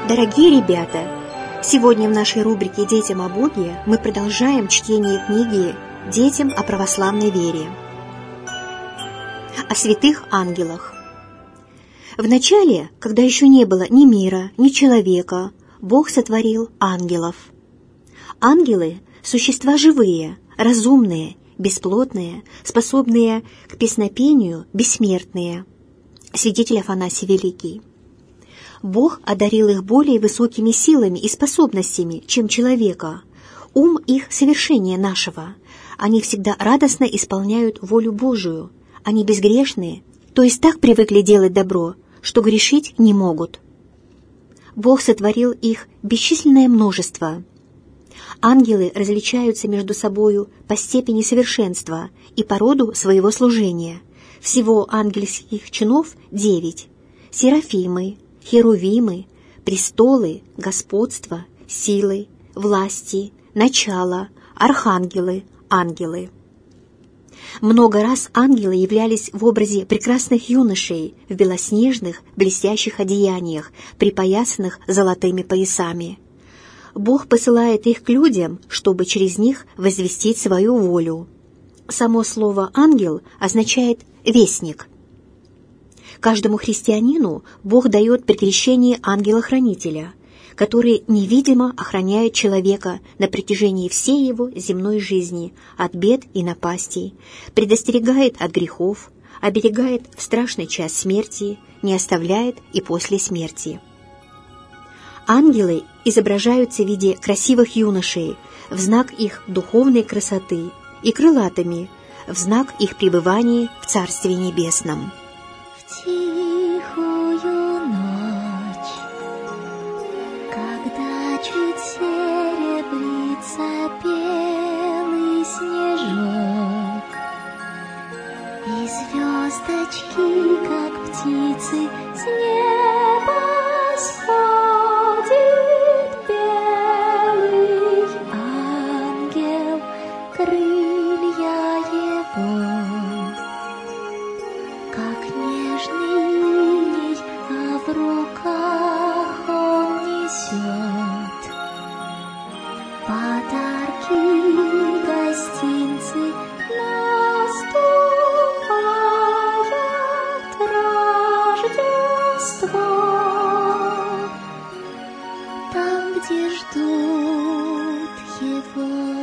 Дорогие ребята, сегодня в нашей рубрике «Детям о Боге» мы продолжаем чтение книги «Детям о православной вере», о святых ангелах. Вначале, когда еще не было ни мира, ни человека, Бог сотворил ангелов. Ангелы – существа живые, разумные, бесплотные, способные к песнопению, бессмертные. Святитель Афанасий Великий. Бог одарил их более высокими силами и способностями, чем человека. Ум их совершеннее нашего. Они всегда радостно исполняют волю Божию. Они безгрешные, то есть так привыкли делать добро, что грешить не могут. Бог сотворил их бесчисленное множество. Ангелы различаются между собою по степени совершенства и по роду своего служения. Всего ангельских чинов 9. Серафимы, херувимы, престолы, господство, силы, власти, начало, архангелы, ангелы. Много раз ангелы являлись в образе прекрасных юношей в белоснежных, блестящих одеяниях, припоясанных золотыми поясами. Бог посылает их к людям, чтобы через них возвестить свою волю. Само слово «ангел» означает «вестник». Каждому христианину Бог дает при крещении ангела-хранителя, который невидимо охраняет человека на протяжении всей его земной жизни от бед и напастей, предостерегает от грехов, оберегает в страшный час смерти, не оставляет и после смерти. Ангелы изображаются в виде красивых юношей в знак их духовной красоты и крылатыми в знак их пребывания в Царстве Небесном. В тихую ночь, когда чуть серебрится белый снежок, и звездочки, как птицы, с неба сходит белый ангел, крылья его как нежный иней, а в руках он несет подарки, гостинцы, наступает Рождество, там, где ждут его.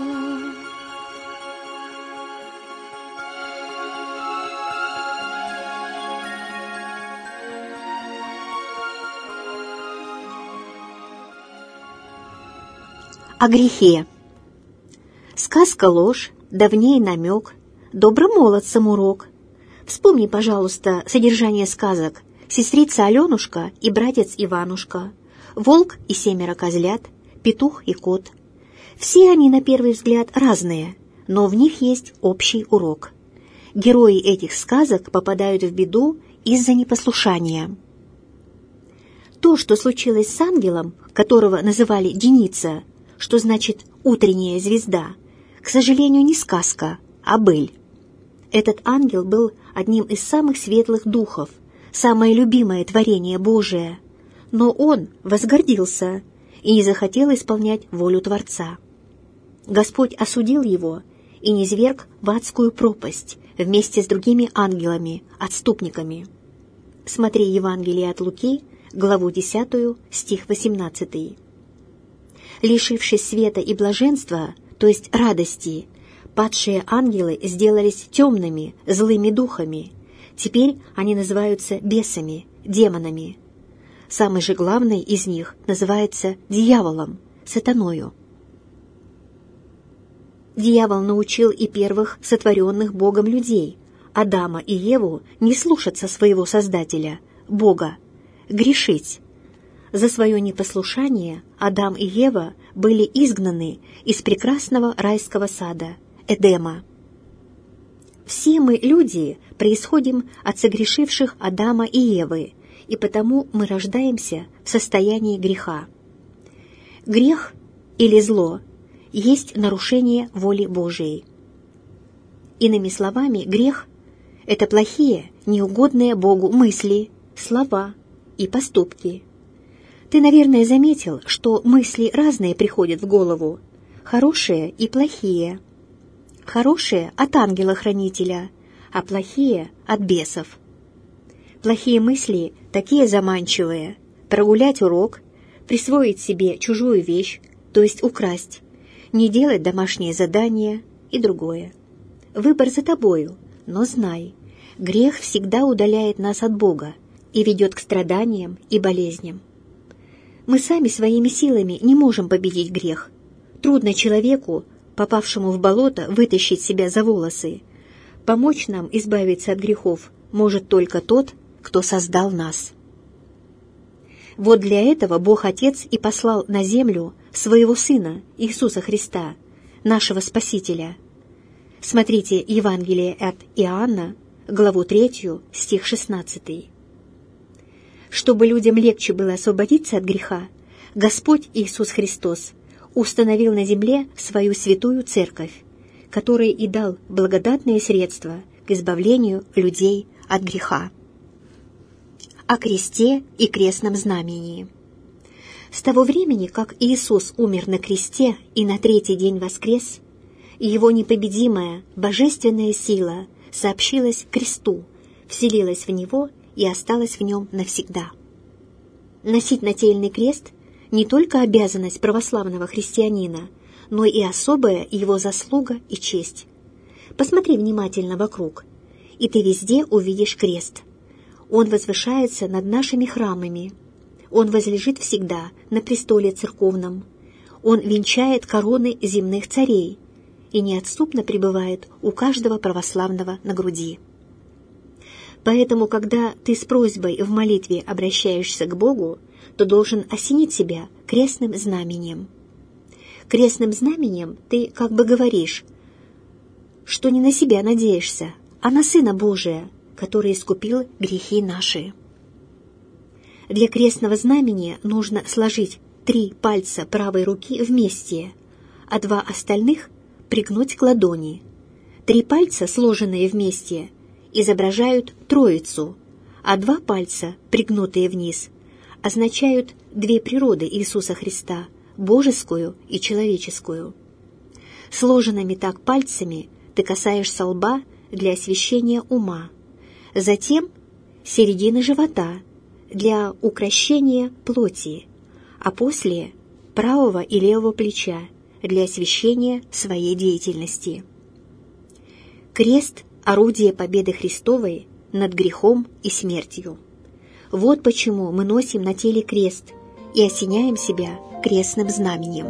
О грехе. Сказка ложь, давней намек, добрым молодцам урок. Вспомни, пожалуйста, содержание сказок «Сестрица Аленушка» и «Братец Иванушка», «Волк и 7 козлят», «Петух и кот». Все они, на первый взгляд, разные, но в них есть общий урок. Герои этих сказок попадают в беду из-за непослушания. То, что случилось с ангелом, которого называли Деница, что значит «утренняя звезда», к сожалению, не сказка, а быль. Этот ангел был одним из самых светлых духов, самое любимое творение Божие, но он возгордился и не захотел исполнять волю Творца. Господь осудил его и низверг в адскую пропасть вместе с другими ангелами, отступниками. Смотри Евангелие от Луки, главу 10, стих 18. Лишившись света и блаженства, то есть радости, падшие ангелы сделались темными, злыми духами. Теперь они называются бесами, демонами. Самый же главный из них называется дьяволом, сатаною. Дьявол научил и первых сотворенных Богом людей, Адама и Еву, не слушаться своего Создателя, Бога, грешить. За свое непослушание Адам и Ева были изгнаны из прекрасного райского сада, Эдема. Все мы, люди, происходим от согрешивших Адама и Евы, и потому мы рождаемся в состоянии греха. Грех или зло есть нарушение воли Божией. Иными словами, грех – это плохие, неугодные Богу мысли, слова и поступки. Ты, наверное, заметил, что мысли разные приходят в голову, хорошие и плохие. Хорошие от ангела-хранителя, а плохие от бесов. Плохие мысли такие заманчивые: прогулять урок, присвоить себе чужую вещь, то есть украсть, не делать домашнее задание и другое. Выбор за тобою, но знай, грех всегда удаляет нас от Бога и ведет к страданиям и болезням. Мы сами своими силами не можем победить грех. Трудно человеку, попавшему в болото, вытащить себя за волосы. Помочь нам избавиться от грехов может только тот, кто создал нас. Вот для этого Бог Отец и послал на землю своего Сына Иисуса Христа, нашего Спасителя. Смотрите Евангелие от Иоанна, главу 3, стих 16. Чтобы людям легче было освободиться от греха, Господь Иисус Христос установил на земле свою святую церковь, которой и дал благодатные средства к избавлению людей от греха. О кресте и крестном знамении. С того времени, как Иисус умер на кресте и на третий день воскрес, Его непобедимая божественная сила сообщилась кресту, вселилась в Него и осталась в Нем навсегда. Носить нательный крест — не только обязанность православного христианина, но и особая его заслуга и честь. Посмотри внимательно вокруг, и ты везде увидишь крест. Он возвышается над нашими храмами. Он возлежит всегда на престоле церковном. Он венчает короны земных царей и неотступно пребывает у каждого православного на груди. Поэтому, когда ты с просьбой в молитве обращаешься к Богу, то должен осенить себя крестным знаменем. Крестным знаменем ты как бы говоришь, что не на себя надеешься, а на Сына Божия, который искупил грехи наши. Для крестного знамения нужно сложить 3 пальца правой руки вместе, а 2 остальных пригнуть к ладони. 3 пальца, сложенные вместе, изображают Троицу, а 2 пальца, пригнутые вниз, означают 2 природы Иисуса Христа, божескую и человеческую. Сложенными так пальцами ты касаешься лба для освящения ума, затем середины живота для укрощения плоти, а после правого и левого плеча для освящения своей деятельности. Крест — орудие победы Христовой над грехом и смертью. Вот почему мы носим на теле крест и осеняем себя крестным знаменем.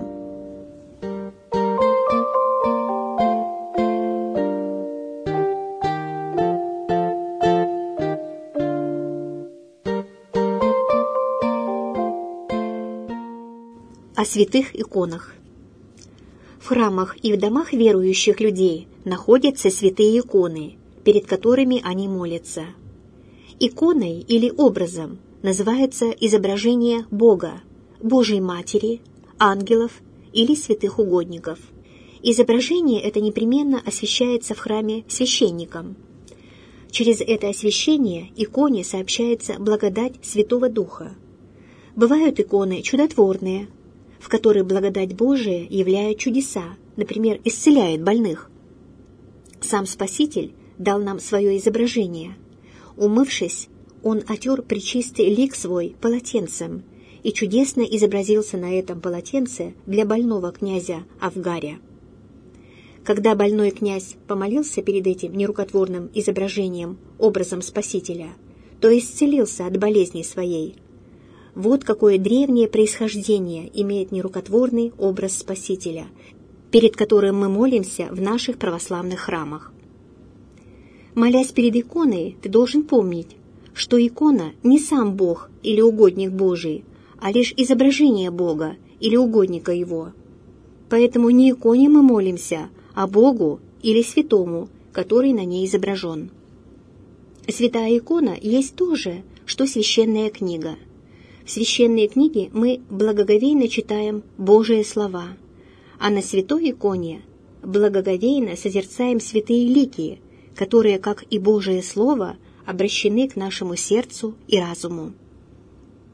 О святых иконах. В храмах и в домах верующих людей находятся святые иконы, перед которыми они молятся. Иконой или образом называется изображение Бога, Божьей Матери, ангелов или святых угодников. Изображение это непременно освящается в храме священником. Через это освящение иконе сообщается благодать Святого Духа. Бывают иконы чудотворные, в которых благодать Божия являет чудеса, например, исцеляет больных. Сам Спаситель дал нам свое изображение. Умывшись, он отер пречистый лик свой полотенцем и чудесно изобразился на этом полотенце для больного князя Авгаря. Когда больной князь помолился перед этим нерукотворным изображением, образом Спасителя, то исцелился от болезни своей. Вот какое древнее происхождение имеет нерукотворный образ Спасителя, перед которым мы молимся в наших православных храмах. Молясь перед иконой, ты должен помнить, что икона не сам Бог или угодник Божий, а лишь изображение Бога или угодника Его. Поэтому не иконе мы молимся, а Богу или святому, который на ней изображен. Святая икона есть то же, что священная книга. В священной книге мы благоговейно читаем Божие слова, а на святой иконе благоговейно созерцаем святые лики, которые, как и Божие Слово, обращены к нашему сердцу и разуму.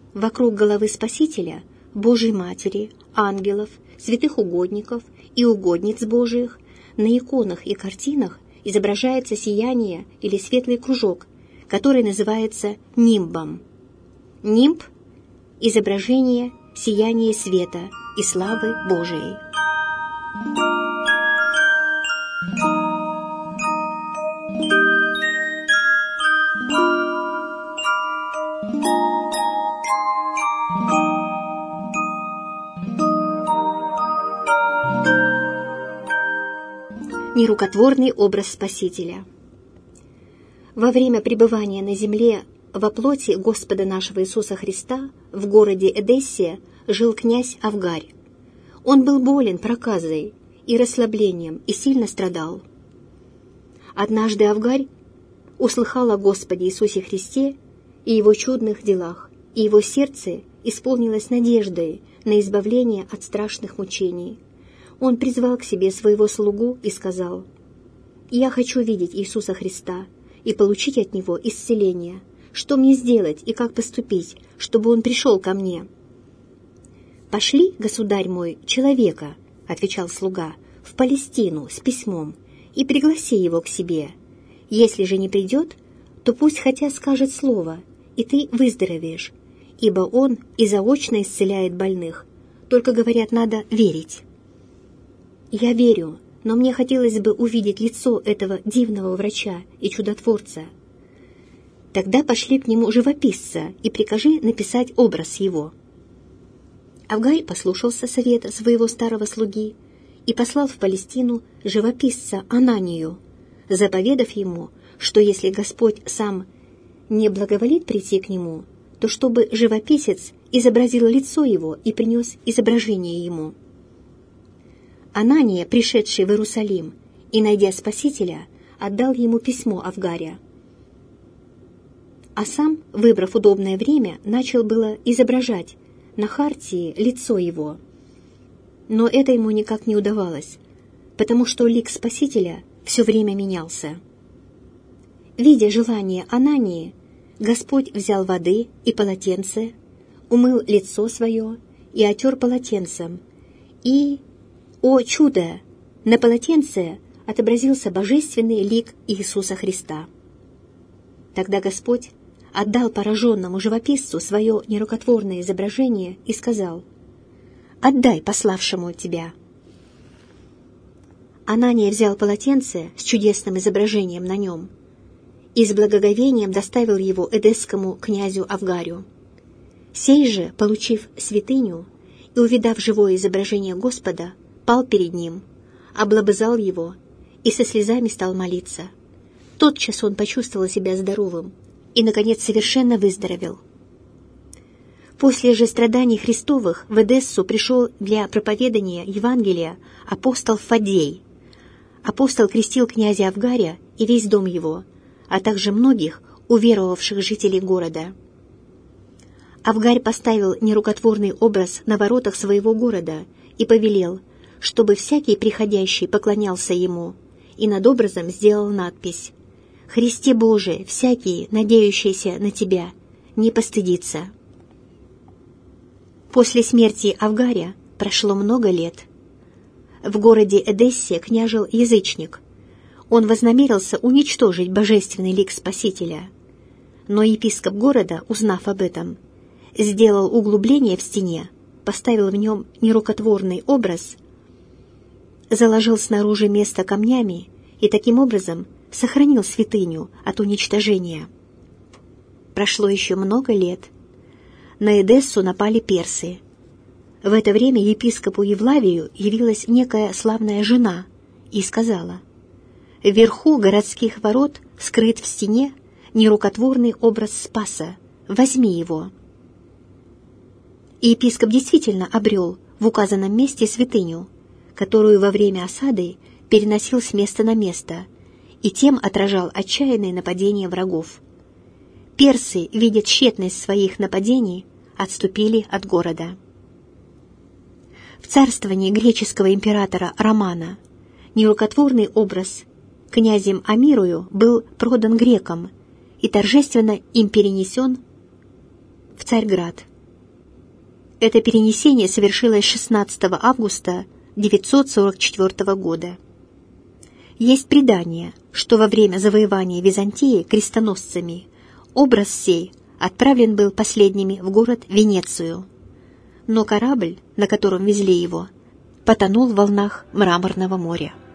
вокруг головы Спасителя, Божьей Матери, ангелов, святых угодников и угодниц Божиих на иконах и картинах изображается сияние или светлый кружок, который называется нимбом. Нимб – изображение сияния света и славы Божией. Нерукотворный образ Спасителя. Во время пребывания на земле во плоти Господа нашего Иисуса Христа в городе Эдессе жил князь Авгарь. Он был болен проказой и расслаблением и сильно страдал. Однажды Авгарь услыхал о Господе Иисусе Христе и Его чудных делах, и его сердце исполнилось надеждой на избавление от страшных мучений. Он призвал к себе своего слугу и сказал: «Я хочу видеть Иисуса Христа и получить от Него исцеление. Что мне сделать и как поступить, чтобы Он пришел ко мне?» «Пошли, государь мой, человека, — отвечал слуга, — в Палестину с письмом и пригласи его к себе. Если же не придет, то пусть хотя скажет слово, и ты выздоровеешь, ибо он и заочно исцеляет больных, только, говорят, надо верить». «Я верю, но мне хотелось бы увидеть лицо этого дивного врача и чудотворца». «Тогда пошли к нему живописца и прикажи написать образ его». Авгарь послушался совета своего старого слуги и послал в Палестину живописца Ананию, заповедав ему, что если Господь сам не благоволит прийти к нему, то чтобы живописец изобразил лицо его и принес изображение ему. Анания, пришедший в Иерусалим и, найдя Спасителя, отдал ему письмо Авгаря. А сам, выбрав удобное время, начал было изображать на хартии лицо его. Но это ему никак не удавалось, потому что лик Спасителя все время менялся. Видя желание Анании, Господь взял воды и полотенце, умыл лицо свое и отер полотенцем, и, о чудо, на полотенце отобразился божественный лик Иисуса Христа. Тогда Господь отдал пораженному живописцу свое нерукотворное изображение и сказал: «Отдай пославшему тебя». Анания взял полотенце с чудесным изображением на нем и с благоговением доставил его эдесскому князю Авгарю. Сей же, получив святыню и увидав живое изображение Господа, пал перед ним, облобызал его и со слезами стал молиться. Тотчас он почувствовал себя здоровым и, наконец, совершенно выздоровел. После же страданий Христовых в Эдессу пришел для проповедания Евангелия апостол Фаддей. Апостол крестил князя Авгаря и весь дом его, а также многих уверовавших жителей города. Авгарь поставил нерукотворный образ на воротах своего города и повелел, чтобы всякий приходящий поклонялся ему, и над образом сделал надпись: «Христе Боже, всякий, надеющийся на Тебя, не постыдится». После смерти Авгаря прошло много лет. В городе Эдессе княжил язычник. Он вознамерился уничтожить божественный лик Спасителя. Но епископ города, узнав об этом, сделал углубление в стене, поставил в нем нерукотворный образ, заложил снаружи место камнями и таким образом сохранил святыню от уничтожения. Прошло еще много лет. На Эдессу напали персы. В это время епископу Евлавию явилась некая славная жена и сказала: «Вверху городских ворот скрыт в стене нерукотворный образ Спаса. Возьми его». И епископ действительно обрел в указанном месте святыню, которую во время осады переносил с места на место и тем отражал отчаянные нападения врагов. Персы, видя тщетность своих нападений, отступили от города. В царствовании греческого императора Романа нерукотворный образ князем Амирою был продан грекам и торжественно им перенесен в Царьград, Это перенесение совершилось 16 августа 944 года. Есть предание, что во время завоевания Византии крестоносцами образ сей отправлен был последними в город Венецию, но корабль, на котором везли его, потонул в волнах Мраморного моря.